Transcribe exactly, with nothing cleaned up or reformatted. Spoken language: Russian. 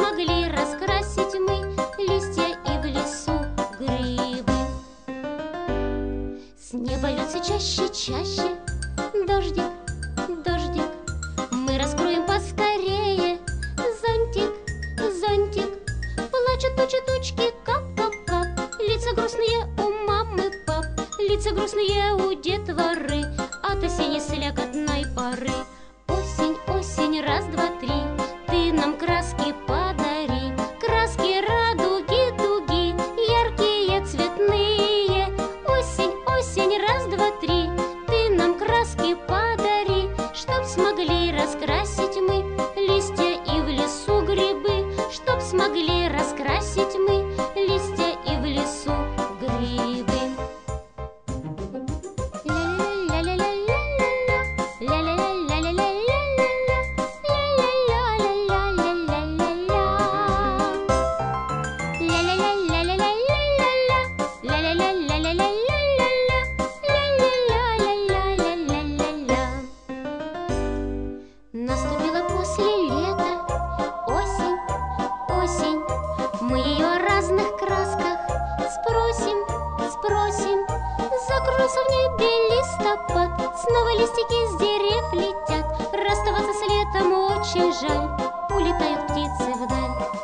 смогли раскрасить мы листья и в лесу грибы. С неба льется чаще, чаще дождик, дождик. Мы раскроем поскорее зонтик, зонтик. Плачут тучи, тучки, кап-кап-кап. Лица грустные у мамы, пап, лица грустные у детворы от осени слякотной поры. Осень, осень, раз, два, три, ты нам краски подари. Краски радуги, дуги, яркие, цветные. Осень, осень, раз, два, три, ты нам краски подари, чтоб смогли раскрасить мы листья и в лесу грибы, чтоб смогли раскрасить мы листья и в лесу грибы. Наступила после лета осень, осень. Мы ее о разных красках спросим, спросим. Закружился в небе листопад, снова листики с дерев летят. Расставаться с летом очень жаль, улетают птицы вдаль.